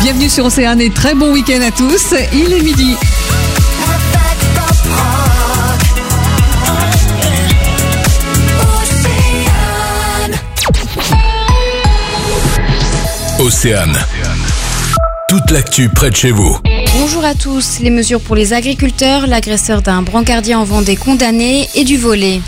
Bienvenue sur Océane et très bon week-end à tous. Il est midi. Océane. Toute l'actu près de chez vous. Bonjour à tous. Les mesures pour les agriculteurs, l'agresseur d'un brancardier en Vendée condamné et du volley.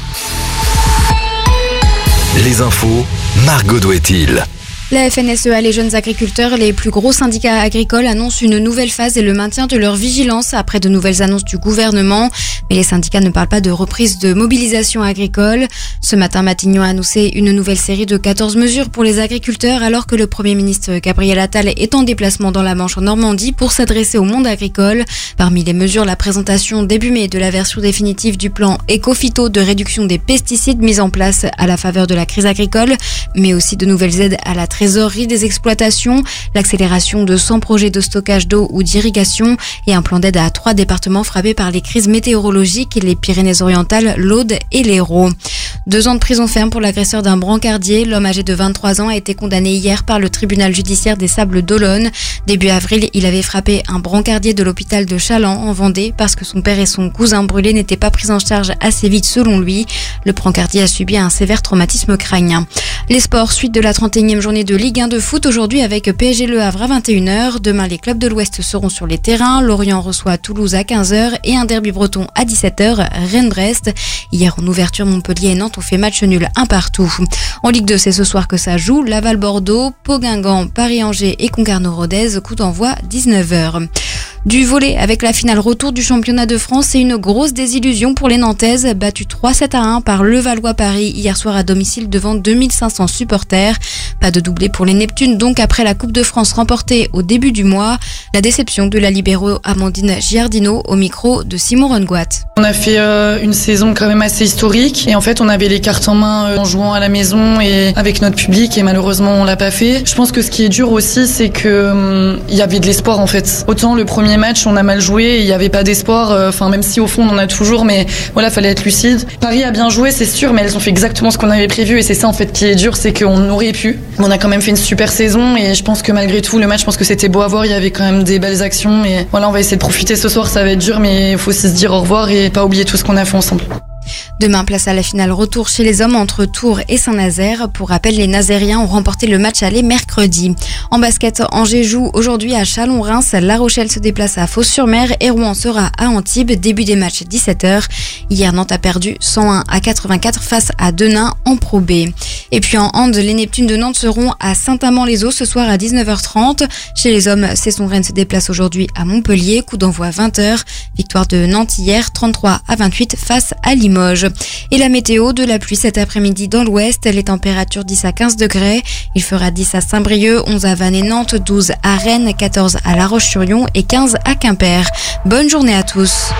Les infos, Margot Douet-il. La FNSEA, les jeunes agriculteurs, les plus gros syndicats agricoles annoncent une nouvelle phase et le maintien de leur vigilance après de nouvelles annonces du gouvernement. Mais les syndicats ne parlent pas de reprise de mobilisation agricole. Ce matin, Matignon a annoncé une nouvelle série de 14 mesures pour les agriculteurs alors que le Premier ministre Gabriel Attal est en déplacement dans la Manche en Normandie pour s'adresser au monde agricole. Parmi les mesures, la présentation début mai de la version définitive du plan Éco-Phyto de réduction des pesticides mis en place à la faveur de la crise agricole, mais aussi de nouvelles aides à la trésorerie des exploitations, l'accélération de 100 projets de stockage d'eau ou d'irrigation et un plan d'aide à 3 départements frappés par les crises météorologiques, les Pyrénées-Orientales, l'Aude et l'Hérault. 2 ans de prison ferme pour l'agresseur d'un brancardier. L'homme âgé de 23 ans a été condamné hier par le tribunal judiciaire des Sables d'Olonne. Début avril, il avait frappé un brancardier de l'hôpital de Chaland en Vendée parce que son père et son cousin brûlés n'étaient pas pris en charge assez vite selon lui. Le brancardier a subi un sévère traumatisme crânien. Les sports, suite de la 31e journée de Ligue 1 de foot aujourd'hui avec PSG Le Havre à 21h. Demain, les clubs de l'Ouest seront sur les terrains. Lorient reçoit Toulouse à 15h et un derby breton à 17h, Rennes-Brest. Hier, en ouverture, Montpellier et Nantes ont fait match nul 1 partout. En Ligue 2, c'est ce soir que ça joue. Laval-Bordeaux, Pau-Guingamp, Paris-Angers et Concarneau-Rodez. Coup d'envoi 19h. Du volley avec la finale retour du championnat de France et une grosse désillusion pour les Nantaises, battues 3-7-1 par Levallois-Paris hier soir à domicile devant 2500 supporters. Pas de doublé pour les Neptunes donc après la Coupe de France remportée au début du mois. La déception de la libéro Amandine Giardino au micro de Simon Rengoat. On a fait une saison quand même assez historique et en fait on avait les cartes en main en jouant à la maison et avec notre public et malheureusement on l'a pas fait. Je pense que ce qui est dur aussi c'est que il y avait de l'espoir en fait. Autant le premier match on a mal joué et il y avait pas d'espoir, même si au fond on en a toujours, mais voilà, fallait être lucide. Paris a bien joué c'est sûr, mais elles ont fait exactement ce qu'on avait prévu et c'est ça en fait qui est dur, c'est qu'on aurait pu. On a quand même fait une super saison et je pense que malgré tout le match, je pense que c'était beau à voir, il y avait quand même des belles actions et voilà, on va essayer de profiter ce soir, ça va être dur mais il faut aussi se dire au revoir et pas oublier tout ce qu'on a fait ensemble. Demain, place à la finale retour chez les hommes entre Tours et Saint-Nazaire. Pour rappel, les Nazériens ont remporté le match aller mercredi. En basket, Angers joue aujourd'hui à Chalon-Reims. La Rochelle se déplace à Fos-sur-Mer et Rouen sera à Antibes. Début des matchs 17h. Hier, Nantes a perdu 101-84 face à Denain en Pro B. Et puis en hand, les Neptunes de Nantes seront à Saint-Amand-les-Eaux ce soir à 19h30. Chez les hommes, Cesson-Rennes se déplace aujourd'hui à Montpellier. Coup d'envoi 20h. Victoire de Nantes hier, 33-28 face à Limoges. Et la météo, de la pluie cet après-midi dans l'ouest, les températures 10 à 15 degrés. Il fera 10 à Saint-Brieuc, 11 à Vannes et Nantes, 12 à Rennes, 14 à La Roche-sur-Yon et 15 à Quimper. Bonne journée à tous.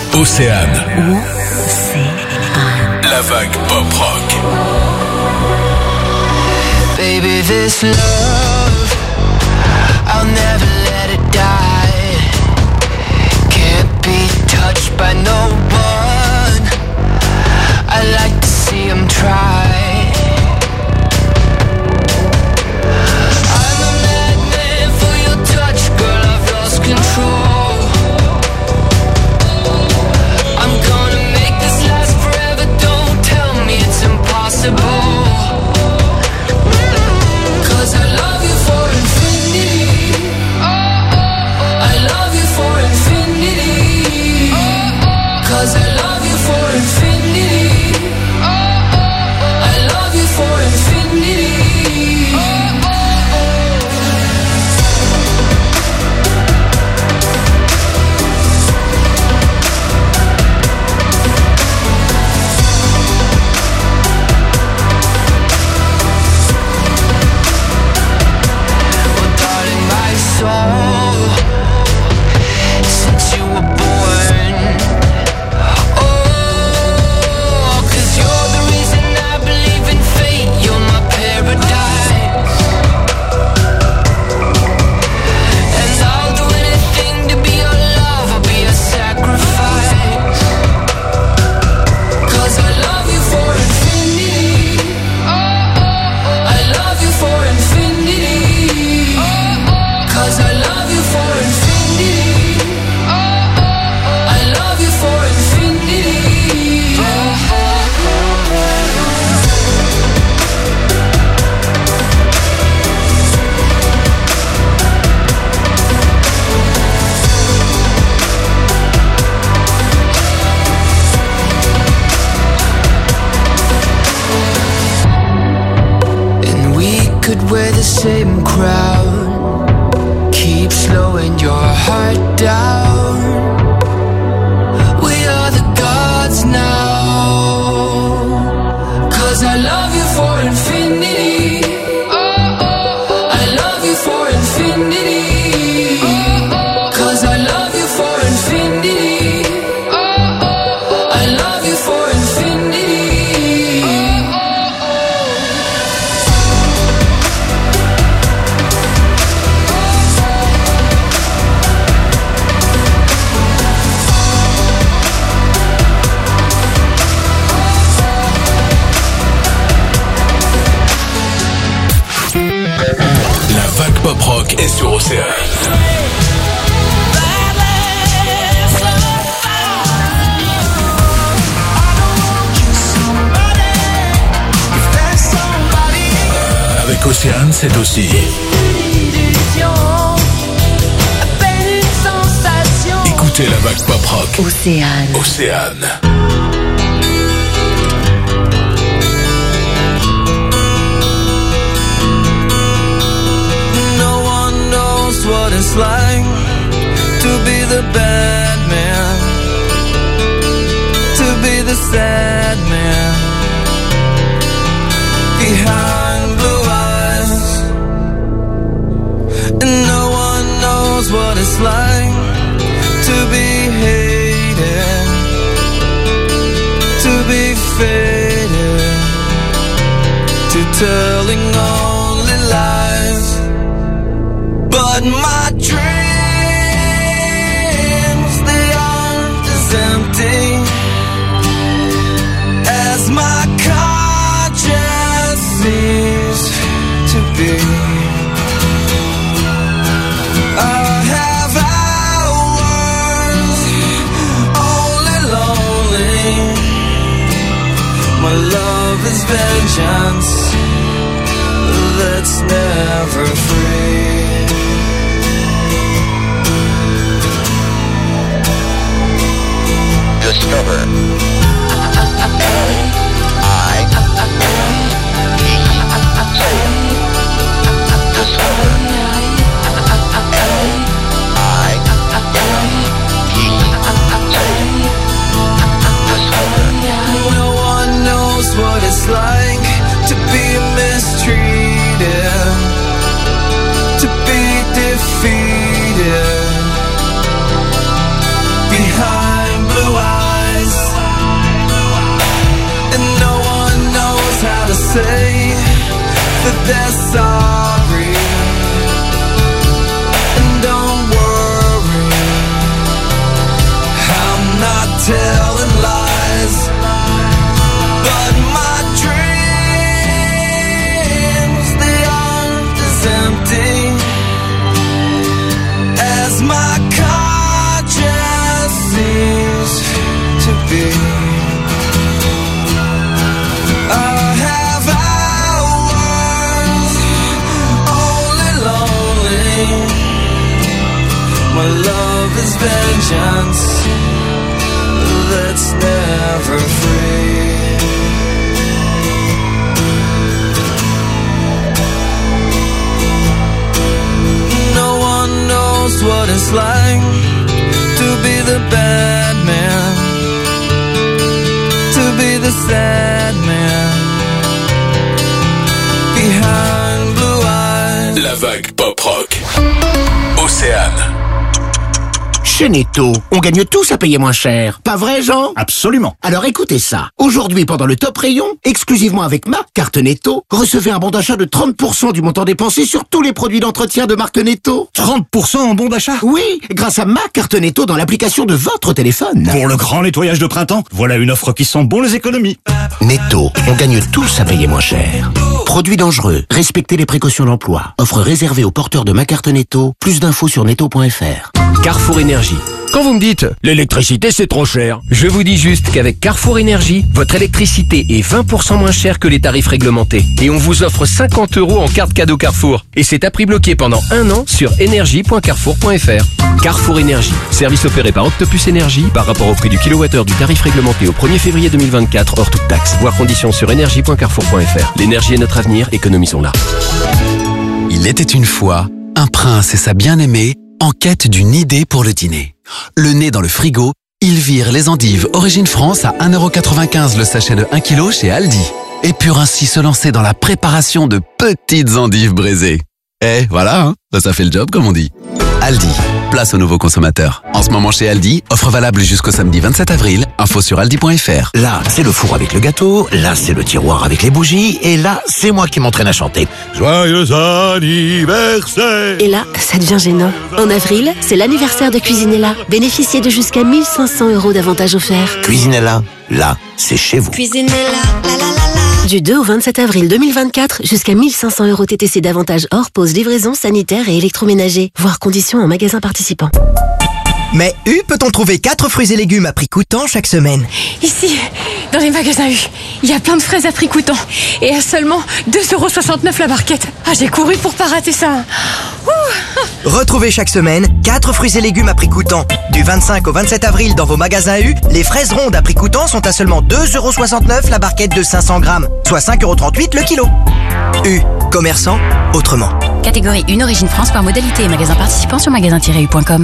Océane. La vague pop rock. Baby, this love, I'll never let it die. Can't be touched by no one. I like to see him try. I'm a madman for your touch, girl, I've lost control. I'm gonna make this last forever, don't tell me it's impossible. Cause I love you for infinity. I love you for infinity. Cause I love you for infinity. I love you for infinity. Well, darling, my soul, since you were born. Oh, 'cause you're the reason I believe in fate. You're my paradise. And I'll do anything to be your love. I'll be a sacrifice. 'Cause I love you for infinity. I love you for infinity. 'Cause I love you for infinity. I love you for infinity. And we could wear the same crown. Keep slowing your heart down. We are the gods now. 'Cause I love you for infinity. I love you for infinity. 'Cause I love you for infinity. I love you for infinity. La vague pop rock est sur Océane. Avec Océane, c'est aussi écoutez la vague pop rock. Océane. Océane. No one knows what it's like to be the bad man, to be the sad man behind blue eyes. And no one knows what it's like to be hated, to be faded, to telling only lies. But my dreams, they aren't as empty as my conscience seems to be. I have hours only lonely. My love is vengeance that's never free. Discover. No one knows what it's like to be mistreated, they're sorry. And don't worry, I'm not telling lies, but my dreams, they aren't as empty as my conscience seems to be. I have hours only lonely. My love is vengeance that's never free. No one knows what it's like to be the bad man, to be the sad man behind blue eyes. La vague pop rock. Océane. Chez Netto, on gagne tous à payer moins cher. Pas vrai, Jean? Absolument. Alors écoutez ça. Aujourd'hui, pendant le top rayon, exclusivement avec ma carte Netto, recevez un bon d'achat de 30% du montant dépensé sur tous les produits d'entretien de marque Netto. 30% en bon d'achat? Oui, grâce à ma carte Netto dans l'application de votre téléphone. Pour le grand nettoyage de printemps, voilà une offre qui sent bon les économies. Netto, on gagne tous à payer moins cher. Produits dangereux, respectez les précautions d'emploi. Offre réservée aux porteurs de ma carte Netto. Plus d'infos sur netto.fr. Carrefour Énergie. Quand vous me dites « l'électricité c'est trop cher », je vous dis juste qu'avec Carrefour Énergie, votre électricité est 20% moins chère que les tarifs réglementés. Et on vous offre 50 € en carte cadeau Carrefour. Et c'est à prix bloqué pendant 1 an sur énergie.carrefour.fr. Carrefour Énergie. Service opéré par Octopus Énergie par rapport au prix du kilowattheure du tarif réglementé au 1er février 2024 hors toute taxe. Voir conditions sur énergie.carrefour.fr. L'énergie est notre avenir, économisons-la. Il était une fois un prince et sa bien-aimée en quête d'une idée pour le dîner. Le nez dans le frigo, ils virent les endives Origine France à 1,95 € le sachet de 1 kg chez Aldi et purent ainsi se lancer dans la préparation de petites endives braisées. Et voilà, hein, ça fait le job comme on dit. Aldi, place aux nouveaux consommateurs. En ce moment chez Aldi, offre valable jusqu'au samedi 27 avril. Info sur aldi.fr. Là, c'est le four avec le gâteau, là, c'est le tiroir avec les bougies, et là, c'est moi qui m'entraîne à chanter. Joyeux anniversaire. Et là, ça devient gênant. En avril, c'est l'anniversaire de Cuisinella. Bénéficiez de jusqu'à 1 500 € d'avantages offerts. Cuisinella, là, c'est chez vous. Cuisinella, la la la la. Du 2 au 27 avril 2024, jusqu'à 1 500 € TTC d'avantages hors pause, livraison, sanitaire et électroménager. Voir conditions en magasin participant. Mais U peut-on trouver 4 fruits et légumes à prix coûtant chaque semaine? Ici, dans les magasins U, il y a plein de fraises à prix coûtant. Et à seulement 2,69 € la barquette. Ah, j'ai couru pour pas rater ça. Ouh. Retrouvez chaque semaine 4 fruits et légumes à prix coûtant. Du 25 au 27 avril dans vos magasins U, les fraises rondes à prix coûtant sont à seulement 2,69 € la barquette de 500 grammes, soit 5,38 € le kilo. U, commerçant autrement. Catégorie 1 Origine France par modalité et magasin participant sur magasin-u.com.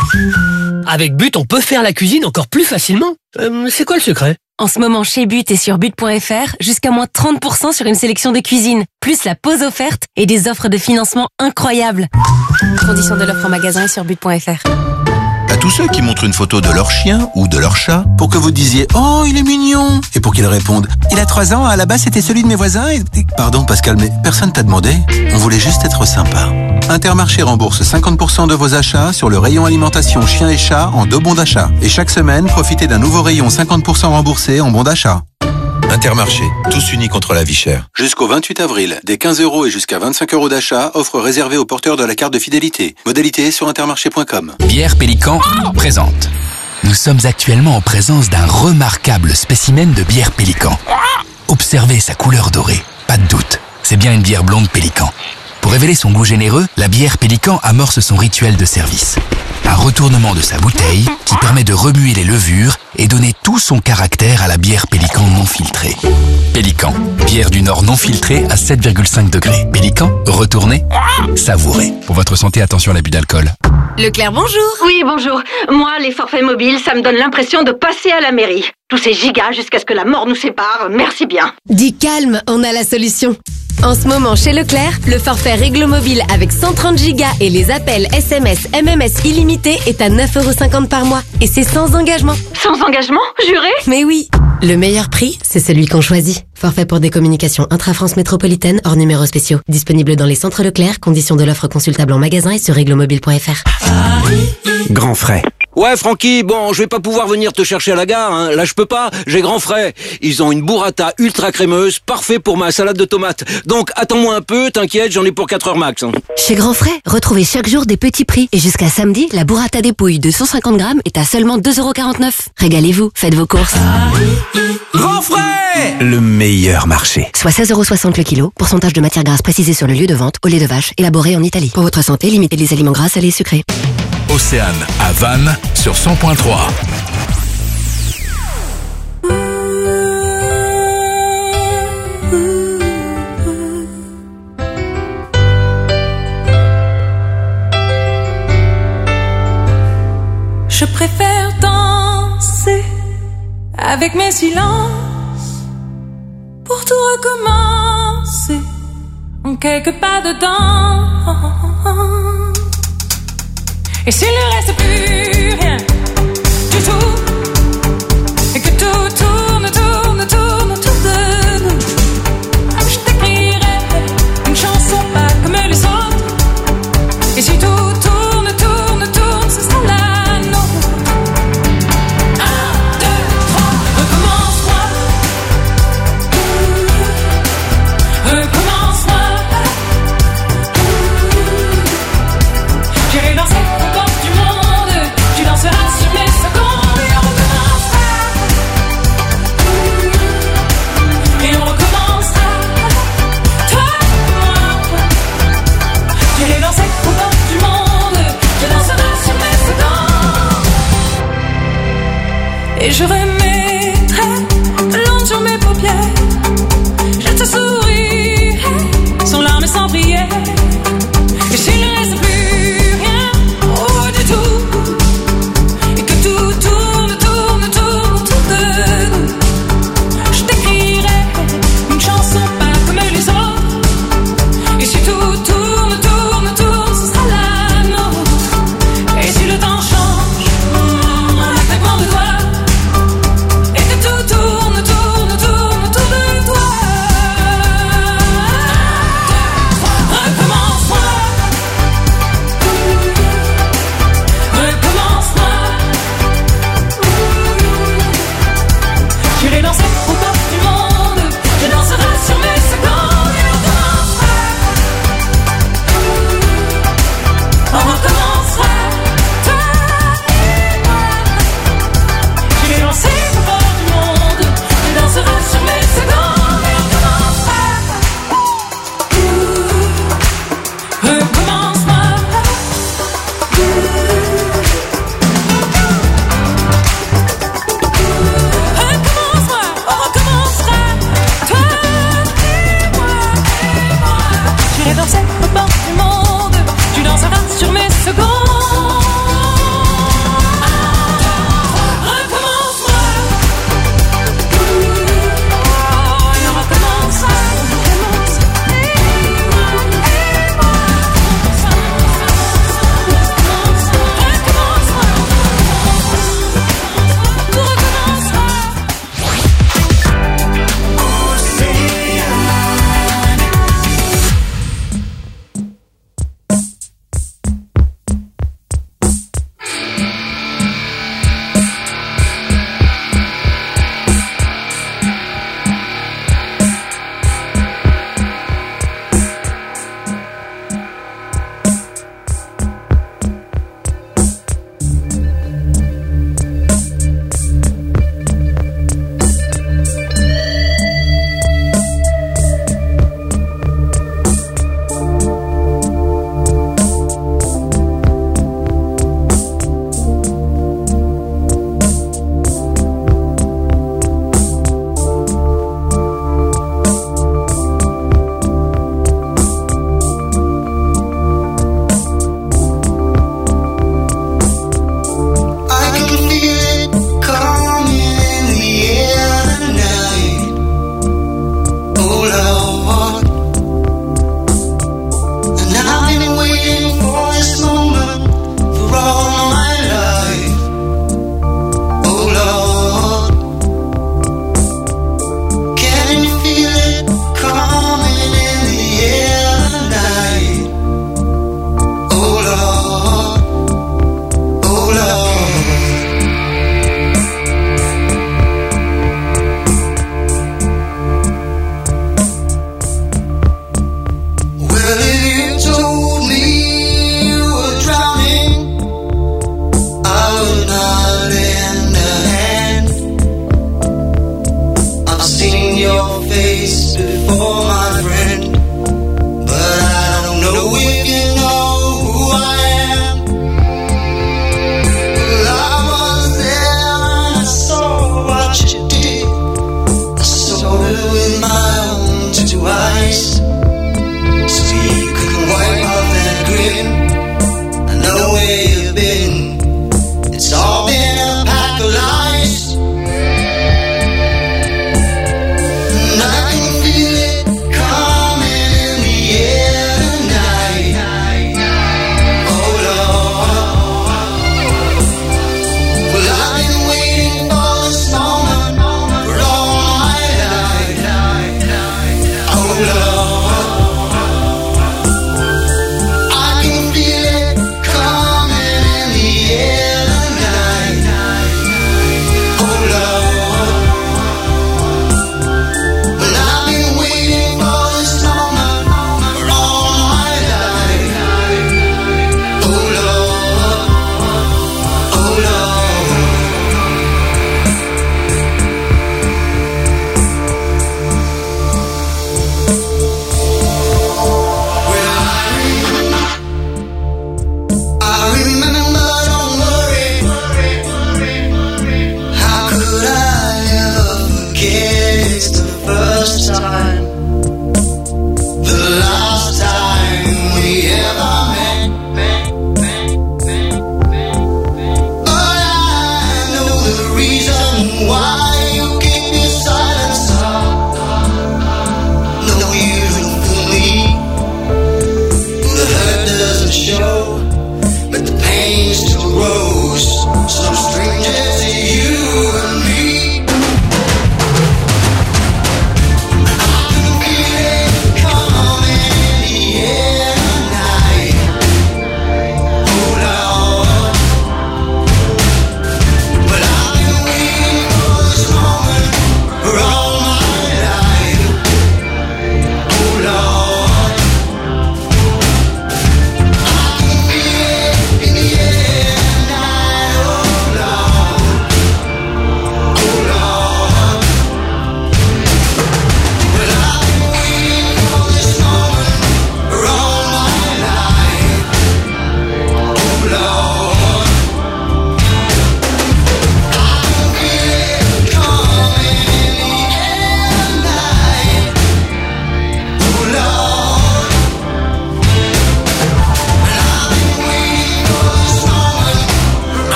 Avec But, on peut faire la cuisine encore plus facilement. C'est quoi le secret? En ce moment, chez But et sur but.fr, jusqu'à moins 30% sur une sélection de cuisine, plus la pause offerte et des offres de financement incroyables. Conditions de l'offre en magasin et sur but.fr. À tous ceux qui montrent une photo de leur chien ou de leur chat pour que vous disiez « Oh, il est mignon !» et pour qu'ils répondent « Il a 3 ans, à la base c'était celui de mes voisins et... » Pardon Pascal, mais personne t'a demandé. On voulait juste être sympa. Intermarché rembourse 50% de vos achats sur le rayon alimentation chien et chat en 2 bons d'achat. Et chaque semaine, profitez d'un nouveau rayon 50% remboursé en bons d'achat. Intermarché, tous unis contre la vie chère. Jusqu'au 28 avril, des 15 € et jusqu'à 25 € d'achat, offre réservée aux porteurs de la carte de fidélité. Modalité sur intermarché.com. Bière Pélican présente. Nous sommes actuellement en présence d'un remarquable spécimen de bière Pélican. Observez sa couleur dorée. Pas de doute, c'est bien une bière blonde Pélican. Pour révéler son goût généreux, la bière Pélican amorce son rituel de service. Un retournement de sa bouteille qui permet de remuer les levures et donner tout son caractère à la bière Pélican non filtrée. Pélican, bière du Nord non filtrée à 7,5 degrés. Pélican, retournez, savourez. Pour votre santé, attention à l'abus d'alcool. Leclerc, bonjour. Oui, bonjour. Moi, les forfaits mobiles, ça me donne l'impression de passer à la mairie. Tous ces gigas jusqu'à ce que la mort nous sépare, merci bien. Dis calme, on a la solution. En ce moment, chez Leclerc, le forfait Réglo Mobile avec 130 Go et les appels SMS, MMS illimités est à 9,50 € par mois. Et c'est sans engagement. Sans engagement, juré? Mais oui. Le meilleur prix, c'est celui qu'on choisit. Forfait pour des communications intra-France métropolitaine hors numéros spéciaux. Disponible dans les centres Leclerc. Conditions de l'offre consultable en magasin et sur règlemobile.fr. Grand frais. Ouais, Francky, bon, je vais pas pouvoir venir te chercher à la gare, hein. Là, je peux pas, j'ai grand frais. Ils ont une burrata ultra crémeuse, parfait pour ma salade de tomates. Donc, attends-moi un peu, t'inquiète, j'en ai pour 4 heures max. Hein. Chez Grand Frais, retrouvez chaque jour des petits prix. Et jusqu'à samedi, la burrata dépouille de 150 grammes est à seulement 2,49 €. Régalez-vous, faites vos courses. Grand frais, le meilleur marché. Soit 16,60 € le kilo. Pourcentage de matière grasse précisé sur le lieu de vente, au lait de vache, élaboré en Italie. Pour votre santé, limitez les aliments gras, salés et sucrés. Océane à Vannes sur 100.3. Je préfère danser avec mes silences pour tout recommencer en quelques pas dedans. Et s'il ne reste plus rien du tout, et que tout tourne, tourne, tourne autour de nous, je t'écrirai une chanson pas comme les autres. Et si tout tourne, tourne, tourne, ce sera la nôtre. 1, 2, 3, recommence-moi. Recommence-moi. J'irai danser. Et je remettrai l'onde sur mes paupières. Je te sourirai sans larmes et sans prière. Et s'il ne reste plus rien, oh du tout, et que tout tourne, tourne, tourne autour de nous, je t'écrirai une chanson pas comme les autres. Et si tout tourne, tourne, tourne, ce sera la nôtre. Et si le temps change, un claquement de doigts,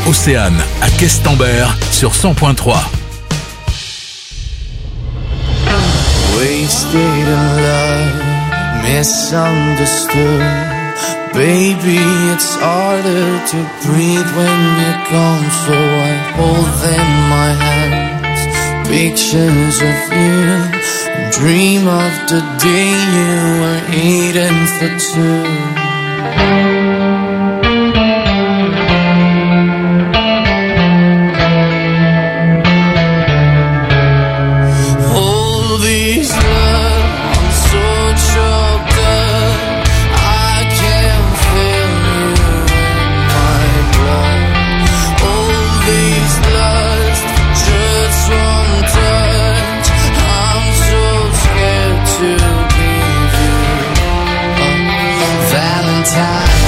Océane à Questembert sur 100.3. Wasted in love, misunderstood. Baby, it's harder to breathe when you're gone, so I hold in my hands pictures of you and dream of the day you were eating for two. Valentine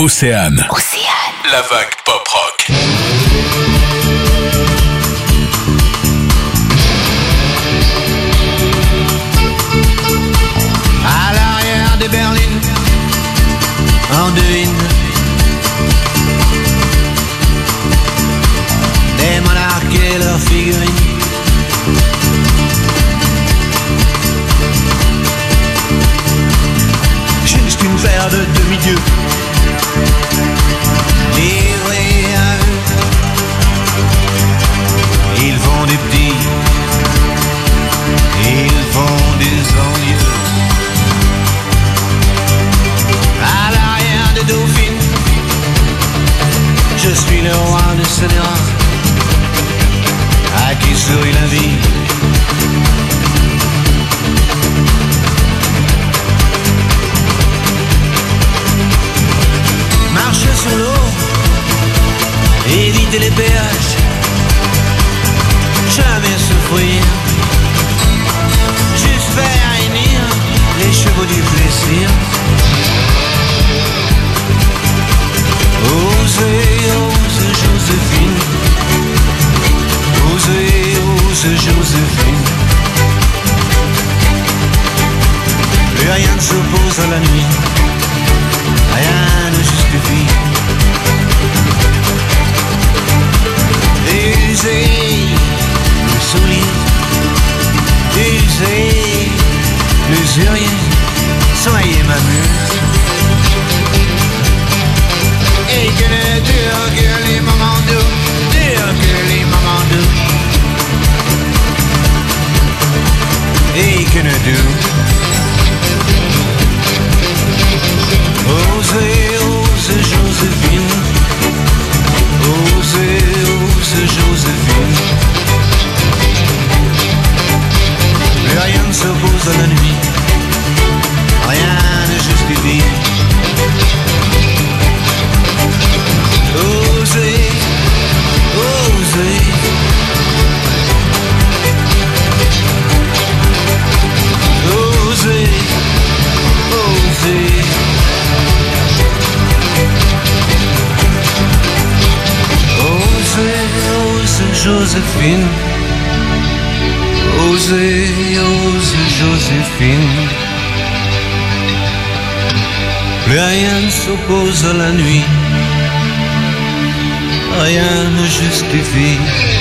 Océane. La vague pop rock. À l'arrière des berlines, on devine des monarques et leurs figurines. Juste une paire de demi-dieux livrés à eux. Ils font des petits, ils font des envieux. À l'arrière des dauphines, je suis le roi de Sénéra, à qui sourit la vie. Marcher sur l'eau, éviter les péages, jamais souffrir, juste faire réunir les chevaux du plaisir. Osez, ose Joséphine, osez, ose Joséphine. Plus rien ne s'oppose à la nuit, rien ne justifie. Usez le soulier, usez l'usurier, soyez ma muse. Et que ne durent que les moments doux, durent que les moments doux. Et que ne durent. Osez, ose Joséphine, osez, ose Joséphine. Plus rien ne s'oppose à la nuit, rien ne justifie. Osez, osez. Osez, osez. Osez, ose Joséphine, osez, ose Joséphine. Plus rien ne s'oppose à la nuit, rien ne justifie.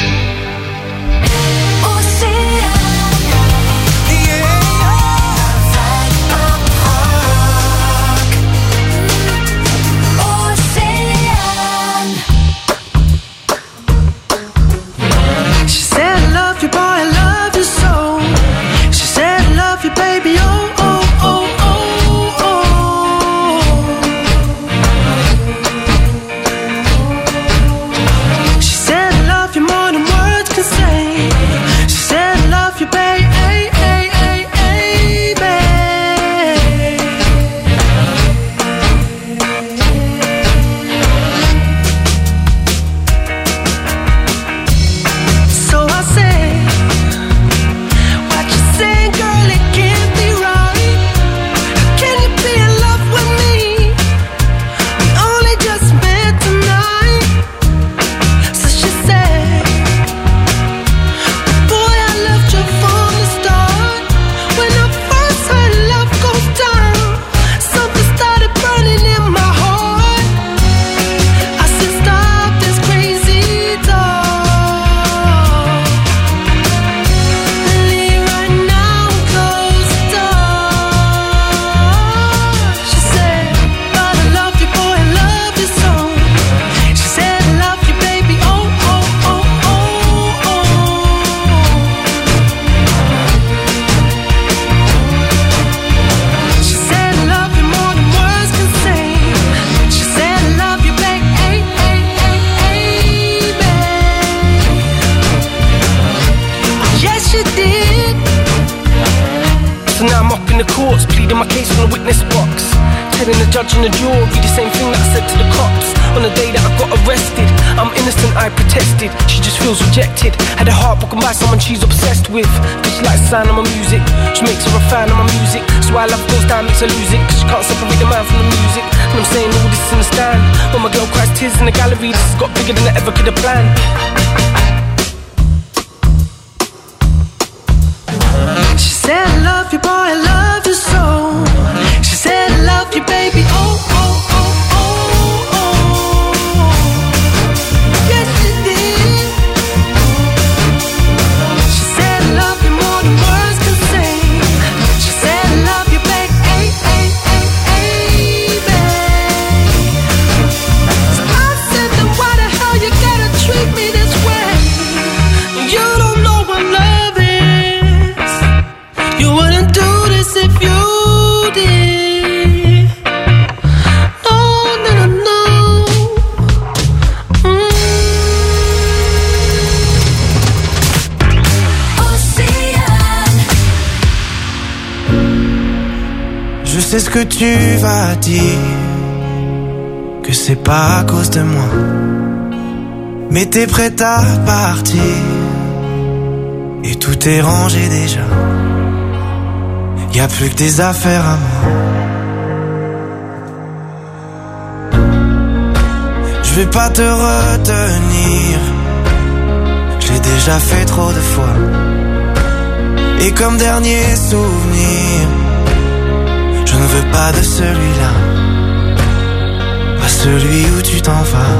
telling the judge and the jury the same thing that I said to the cops on the day that I got arrested. I'm innocent, I protested. She just feels rejected. Had her heart broken by someone she's obsessed with. Cause she likes the sound of my music. She makes her a fan of my music. So why love goes down makes her lose it. Cause she can't separate the man from the music. And I'm saying all this in the stand. tears in the gallery. This has got bigger than I ever could have planned. She said I love you boy, I love you so. She said I love you baby, oh, oh, oh, oh, oh. Yes she did. She said I love you more than words can say. She said I love you baby, ay, ay, ay, ay, babe. So I said then why the hell you gotta treat me this way? You don't know what love is. You wouldn't do this if you did. No, no, no, no. Océane. Je sais ce que tu vas dire, que c'est pas à cause de moi, mais t'es prête à partir et tout est rangé déjà. Y'a plus que des affaires à moi. Je vais pas te retenir, je l'ai déjà fait trop de fois. Et comme dernier souvenir, je ne veux pas de celui-là, pas celui où tu t'en vas.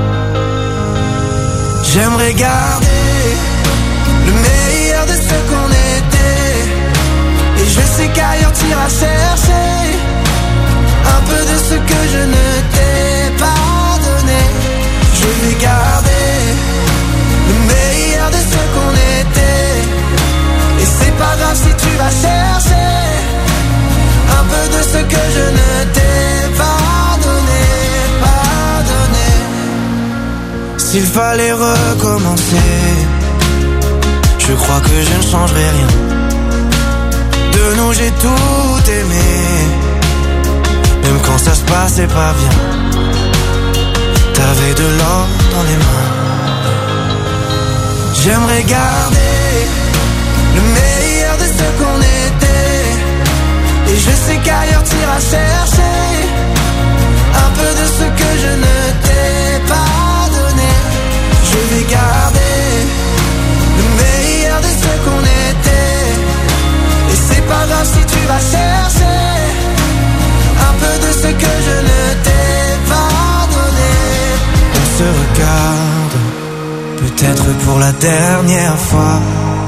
J'aimerais garder le meilleur de ce qu'on était. Et je sais qu'ailleurs t'iras chercher un peu de ce que je ne t'ai pas donné. Je vais garder le meilleur de ce qu'on était. Et c'est pas grave si tu vas chercher un peu de ce que je ne t'ai pas donné, pas donné. S'il fallait recommencer, je crois que je ne changerai rien. De nous j'ai tout aimé, même quand ça se passait pas bien. T'avais de l'or dans les mains. J'aimerais garder le meilleur de ce qu'on était. Et je sais qu'ailleurs t'iras chercher un peu de ce que je ne t'ai pas donné. Je vais garder le meilleur de ce qu'on était. Et c'est pas grave si tu vas chercher un peu de ce que je ne t'ai pas donné. On se regarde, peut-être pour la dernière fois.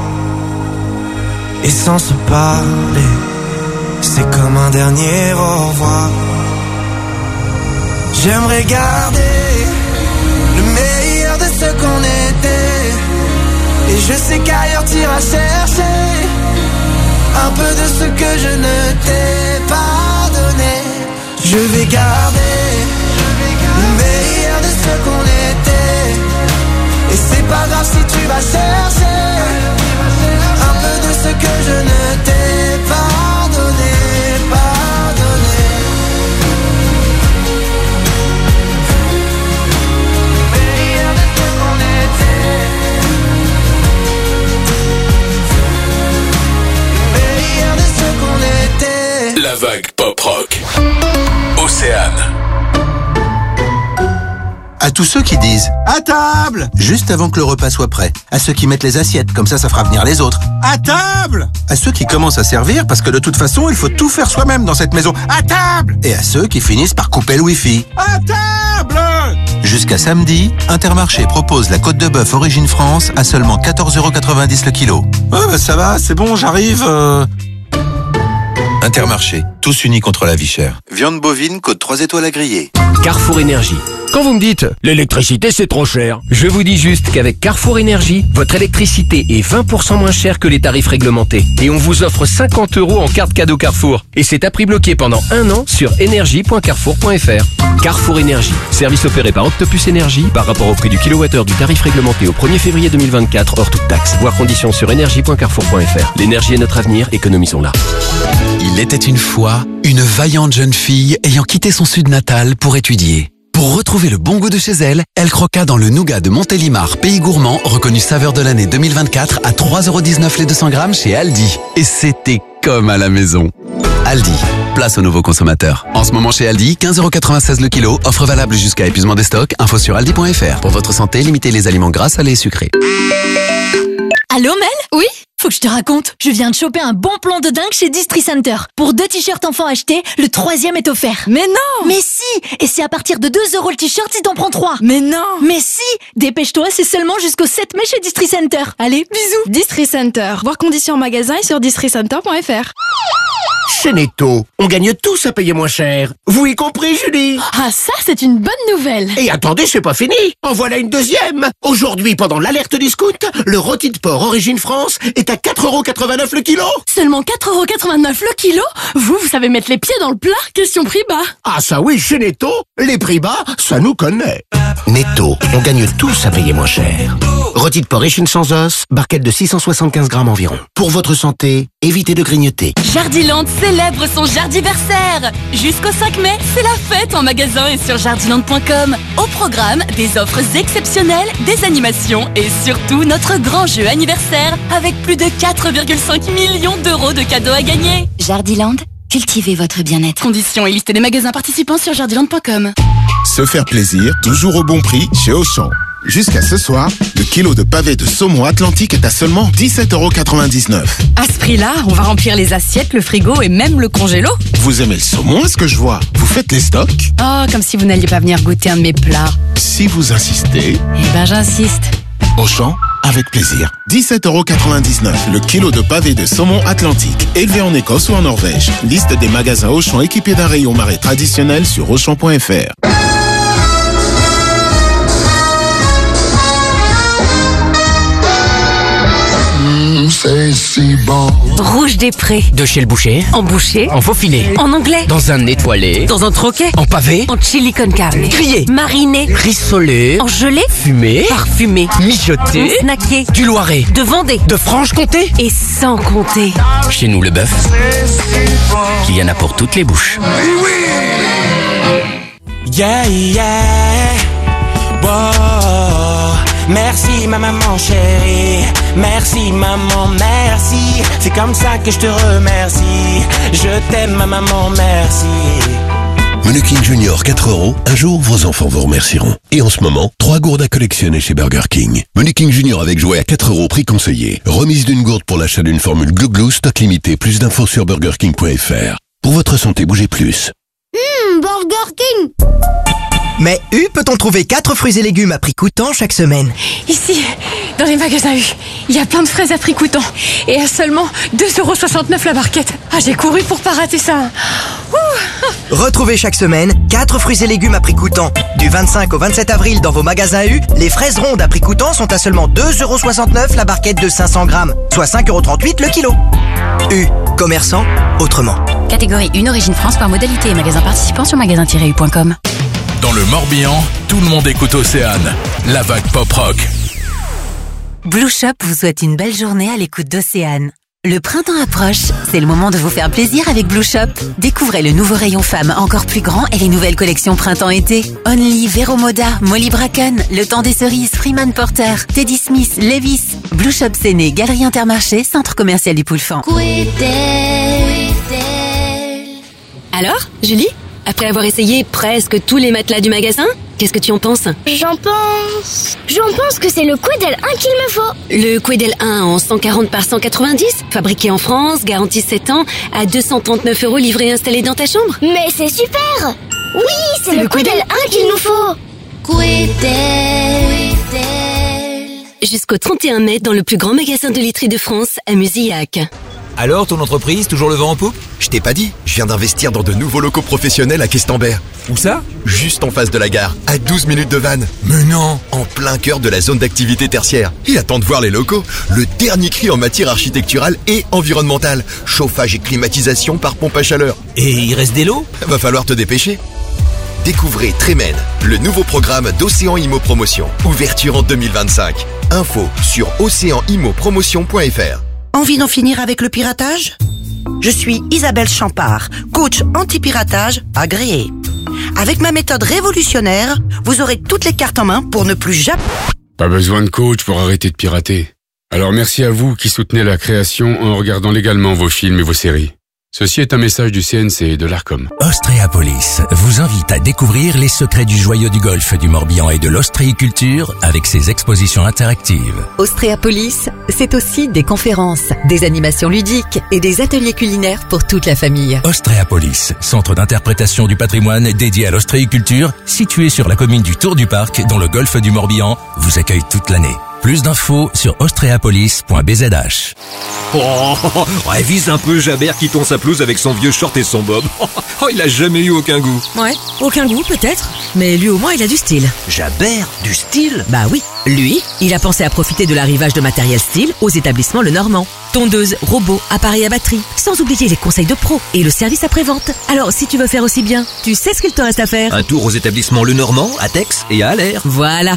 Et sans se parler, c'est comme un dernier au revoir. J'aimerais garder le meilleur de ce qu'on était. Et je sais qu'ailleurs t'iras chercher un peu de ce que je ne t'ai pas donné. Je vais garder le meilleur de ce qu'on était. Et c'est pas grave si tu vas chercher un peu de ce que je ne t'ai pas donné, pas donné. Le meilleur de ce qu'on était. Le meilleur de ce qu'on était. La vague pop rock. Océane. À tous ceux qui disent « À table !» juste avant que le repas soit prêt. À ceux qui mettent les assiettes, comme ça fera venir les autres. « À table !» À ceux qui commencent à servir, parce que de toute façon, il faut tout faire soi-même dans cette maison. « À table !» Et à ceux qui finissent par couper le wifi. « À table !» Jusqu'à samedi, Intermarché propose la côte de bœuf Origine France à seulement 14,90€ le kilo. « Ouais, bah ça va, c'est bon, j'arrive. Intermarché, tous unis contre la vie chère. Viande bovine, côte 3 étoiles à griller. Carrefour Énergie. Quand vous me dites « l'électricité c'est trop cher », je vous dis juste qu'avec Carrefour Énergie, votre électricité est 20% moins chère que les tarifs réglementés. Et on vous offre 50 € en carte cadeau Carrefour. Et c'est à prix bloqué pendant 1 an sur énergie.carrefour.fr. Carrefour Énergie. Service opéré par Octopus Énergie par rapport au prix du kilowattheure du tarif réglementé au 1er février 2024 hors toute taxe. Voir conditions sur énergie.carrefour.fr. L'énergie est notre avenir, économisons-la. Il était une fois une vaillante jeune fille ayant quitté son sud natal pour étudier. Pour retrouver le bon goût de chez elle, elle croqua dans le nougat de Montélimar, pays gourmand, reconnu saveur de l'année 2024 à 3,19€ les 200 grammes chez Aldi. Et c'était comme à la maison. Aldi, place aux nouveaux consommateurs. En ce moment chez Aldi, 15,96€ le kilo, offre valable jusqu'à épuisement des stocks, info sur aldi.fr. Pour votre santé, limitez les aliments gras, salés et sucrés. Allô Mel ? Oui ? Faut que je te raconte, je viens de choper un bon plan de dingue chez Distri Center. Pour 2 t-shirts enfants achetés, le 3e est offert. Mais non ! Mais si ! Et c'est à partir de 2€ le t-shirt si t'en prends 3. Mais non ! Mais si ! Dépêche-toi, c'est seulement jusqu'au 7 mai chez Distri Center. Allez, bisous ! Distri Center. Voir conditions en magasin et sur districenter.fr. Chez Netto, on gagne tous à payer moins cher. Vous y compris, Julie? Ah ça, c'est une bonne nouvelle. Et attendez, c'est pas fini. En voilà une deuxième. Aujourd'hui, pendant l'alerte discount, le rôti de porc Origine France est à 4,89€ le kilo. Seulement 4,89€ le kilo ? Vous savez mettre les pieds dans le plat, question prix bas. Ah ça oui, chez Netto, les prix bas, ça nous connaît. Netto, on gagne tous à payer moins cher. Rôti de porc échine sans os, barquette de 675 grammes environ. Pour votre santé, évitez de grignoter. Jardiland célèbre son Jardiversaire. Jusqu'au 5 mai, c'est la fête en magasin et sur jardiland.com. Au programme, des offres exceptionnelles, des animations et surtout notre grand jeu anniversaire avec plus de 4,5 millions d'euros de cadeaux à gagner. Jardiland, cultivez votre bien-être. Conditions et liste des magasins participants sur jardiland.com. Se faire plaisir, toujours au bon prix chez Auchan. Jusqu'à ce soir, le kilo de pavés de saumon Atlantique est à seulement 17,99€. À ce prix-là, on va remplir les assiettes, le frigo et même le congélo. Vous aimez le saumon, est-ce que je vois? Vous faites les stocks? Oh, comme si vous n'alliez pas venir goûter un de mes plats. Si vous insistez... Eh ben, j'insiste. Auchan, avec plaisir. 17,99€ le kilo de pavés de saumon Atlantique, élevé en Écosse ou en Norvège. Liste des magasins Auchan équipés d'un rayon marée traditionnel sur Auchan.fr. C'est si bon. Rouge des Prés. De chez le boucher. En boucher. En faux filet. En anglais. Dans un étoilé. Dans un troquet. En pavé. En chili con carne. Grillé. Mariné. Rissolé. En gelée. Fumé. Parfumé. Mijoté. Snacké. Du Loiret. De Vendée. De Franche-Comté. Et sans compter. Chez nous, le bœuf, il y en a pour toutes les bouches. Yeah, yeah. Wow. Merci ma maman chérie. Merci maman, merci. C'est comme ça que je te remercie. Je t'aime ma maman, merci. Menu Junior 4€, un jour vos enfants vous remercieront. Et en ce moment, 3 gourdes à collectionner chez Burger King. Menu Junior avec jouet à 4€, prix conseillé. Remise d'une gourde pour l'achat d'une formule Glou Glou, stock limité, plus d'infos sur burgerking.fr. Pour votre santé, bougez plus. Burger King. Mais peut-on trouver 4 fruits et légumes à prix coûtant chaque semaine? Ici, dans les magasins U, il y a plein de fraises à prix coûtant. Et à seulement 2,69€ la barquette. Ah, j'ai couru pour pas rater ça. Ouh. Retrouvez chaque semaine 4 fruits et légumes à prix coûtant. Du 25 au 27 avril dans vos magasins U, les fraises rondes à prix coûtant sont à seulement 2,69€ la barquette de 500 grammes, soit 5,38€ le kilo. U, commerçant autrement. Catégorie 1, Origine France par modalité et magasin participant sur magasin-u.com. Dans le Morbihan, tout le monde écoute Océane, la vague pop-rock. Blue Shop vous souhaite une belle journée à l'écoute d'Océane. Le printemps approche, c'est le moment de vous faire plaisir avec Blue Shop. Découvrez le nouveau rayon femme encore plus grand et les nouvelles collections printemps-été. Only, Vero Moda, Molly Bracken, Le Temps des Cerises, Freeman Porter, Teddy Smith, Levis. Blue Shop Séné, Galerie Intermarché, Centre Commercial du Poulfan. Alors, Julie ? Après avoir essayé presque tous les matelas du magasin, qu'est-ce que tu en penses? J'en pense que c'est le Quedel 1 qu'il me faut. Le Quedel 1 en 140 par 190, fabriqué en France, garantie 7 ans, à 239€ livré et installé dans ta chambre. Mais c'est super! Oui, c'est le Quedel 1 qu'il nous faut. Quedel. Jusqu'au 31 mai dans le plus grand magasin de literie de France, à Musillac. Alors, ton entreprise, toujours le vent en poupe? Je t'ai pas dit, je viens d'investir dans de nouveaux locaux professionnels à Questembert. Où ça? Juste en face de la gare, à 12 minutes de Vannes. Mais non! En plein cœur de la zone d'activité tertiaire. Et attends de voir les locaux. Le dernier cri en matière architecturale et environnementale. Chauffage et climatisation par pompe à chaleur. Et il reste des lots? Va falloir te dépêcher. Découvrez Trémen, le nouveau programme d'Océan Immo Promotion. Ouverture en 2025. Info sur oceanimmopromotion.fr. Envie d'en finir avec le piratage? Je suis Isabelle Champard, coach anti-piratage agréée. Avec ma méthode révolutionnaire, vous aurez toutes les cartes en main pour ne plus jamais... Pas besoin de coach pour arrêter de pirater. Alors merci à vous qui soutenez la création en regardant légalement vos films et vos séries. Ceci est un message du CNC et de l'ARCOM. Ostréapolis vous invite à découvrir les secrets du joyau du golfe du Morbihan et de l'ostréiculture avec ses expositions interactives. Ostréapolis, c'est aussi des conférences, des animations ludiques et des ateliers culinaires pour toute la famille. Ostréapolis, centre d'interprétation du patrimoine dédié à l'ostréiculture, situé sur la commune du Tour du Parc dans le golfe du Morbihan, vous accueille toute l'année. Plus d'infos sur ostréapolis.bzh. Ouais, vise un peu Jabert qui tond sa pelouse avec son vieux short et son bob. Oh, il a jamais eu aucun goût. Ouais, aucun goût peut-être, mais lui au moins il a du style. Jabert, du style? Bah oui, lui, il a pensé à profiter de l'arrivage de matériel style aux établissements Le Normand. Tondeuse, robots, appareils à batterie, sans oublier les conseils de pro et le service après-vente. Alors si tu veux faire aussi bien, tu sais ce qu'il te reste à faire. Un tour aux établissements Le Normand, à Tex et à Allaire. Voilà.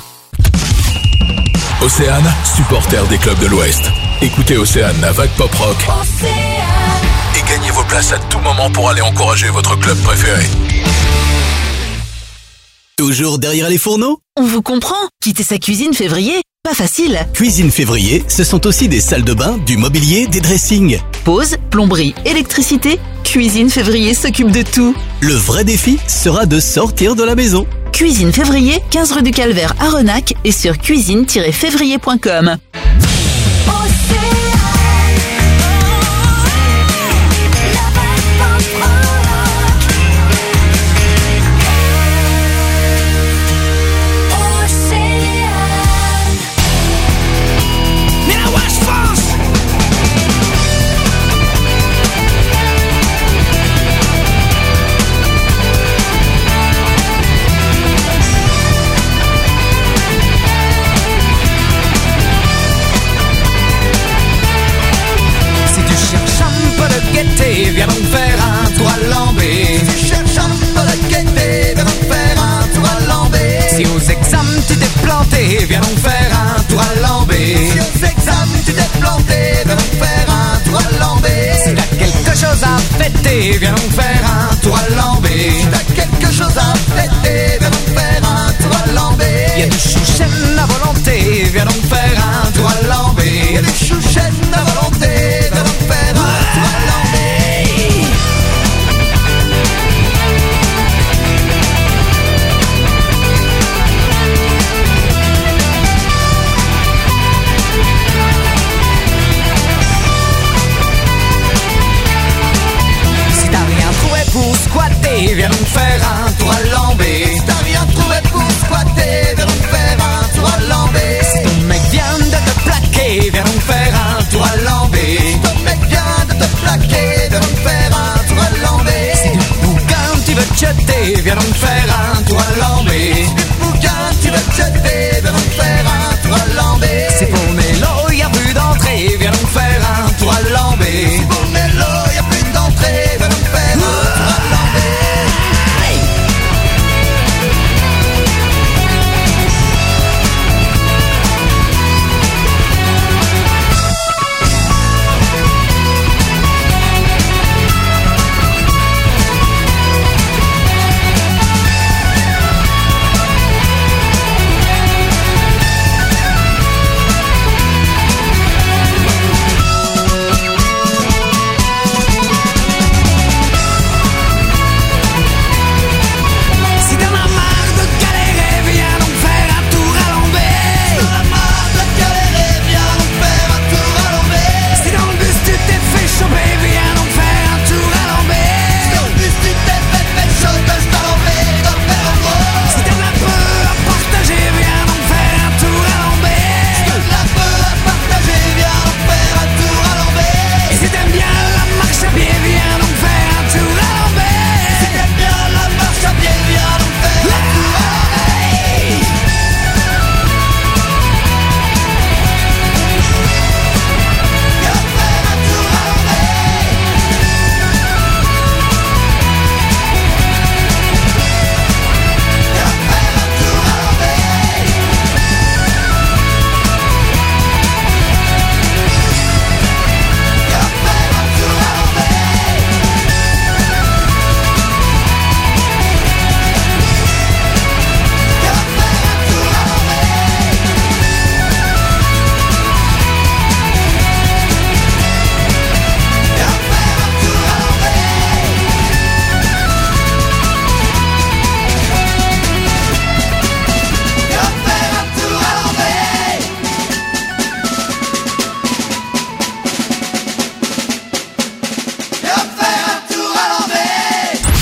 Océane, supporter des clubs de l'Ouest. Écoutez Océane, la vague pop rock. Et gagnez vos places à tout moment pour aller encourager votre club préféré. Toujours derrière les fourneaux? On vous comprend. Quitter sa cuisine février, pas facile. Cuisine février, ce sont aussi des salles de bain, du mobilier, des dressings. Pause, plomberie, électricité, Cuisine février s'occupe de tout. Le vrai défi sera de sortir de la maison. Cuisine février, 15 rue du Calvaire à Renac et sur cuisine-février.com.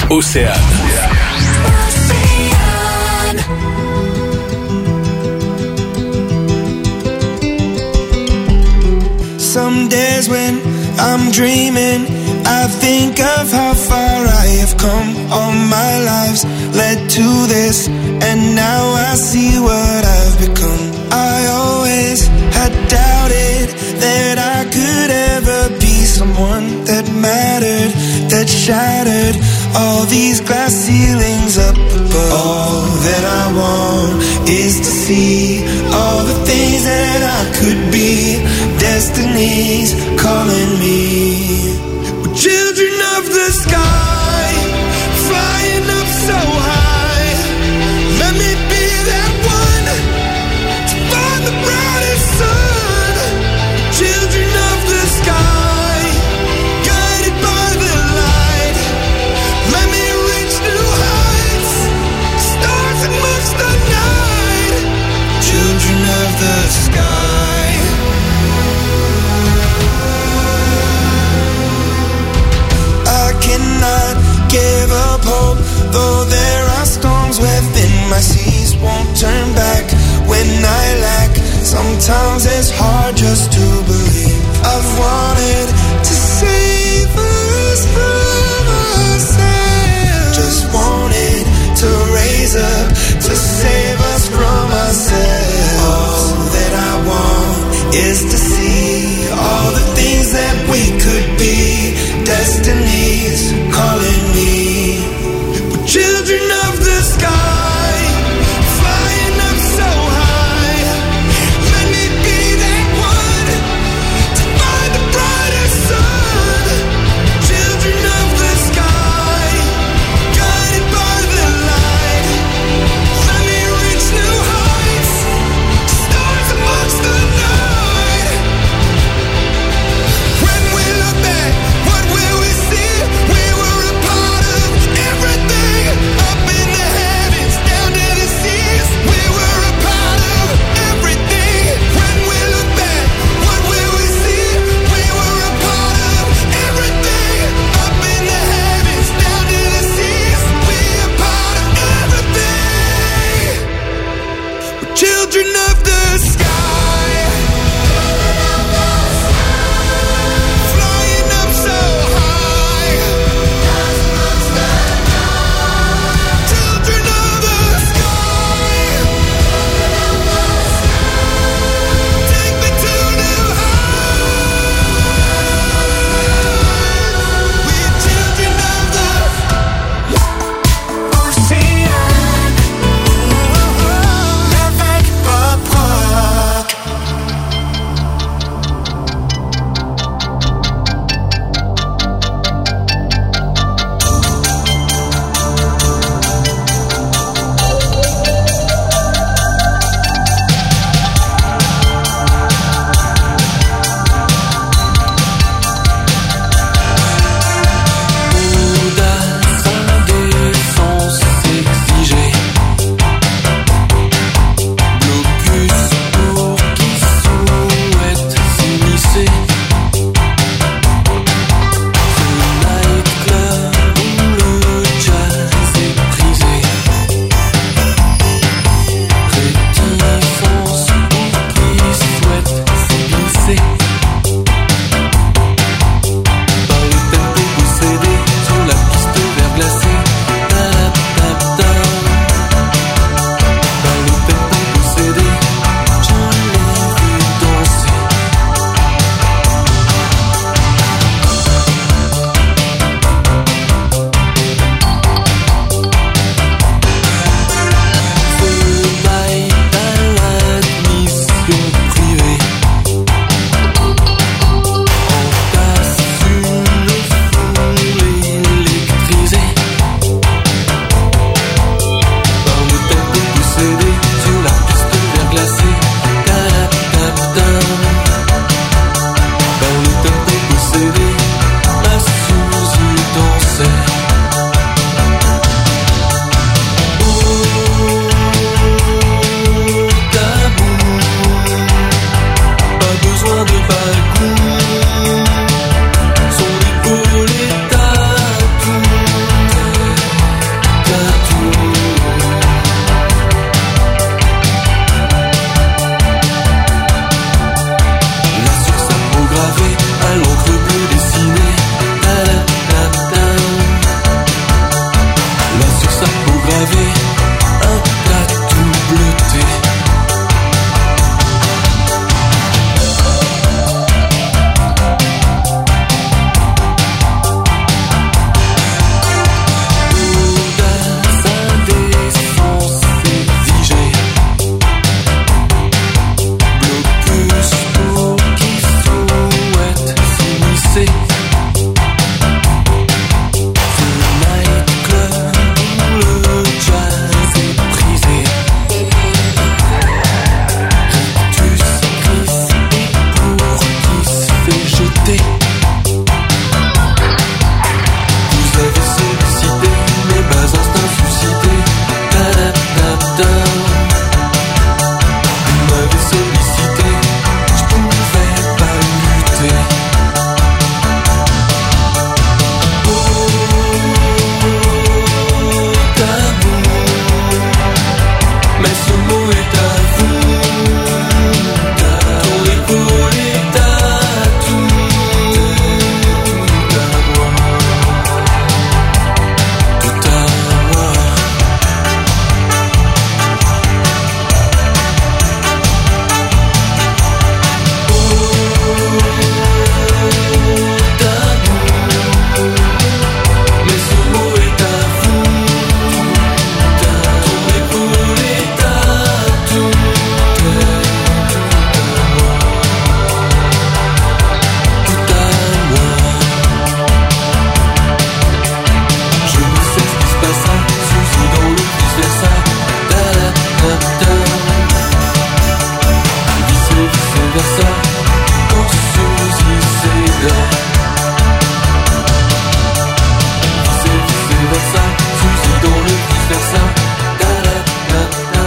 Océane. Some days when I'm dreaming, I think of how far I have come. All my lives led to this, and now I see what I've become. I always had doubted that I could ever be someone that mattered, that shattered all these glass ceilings up above. All that I want is to see all the things that I could be. Destiny's calling me.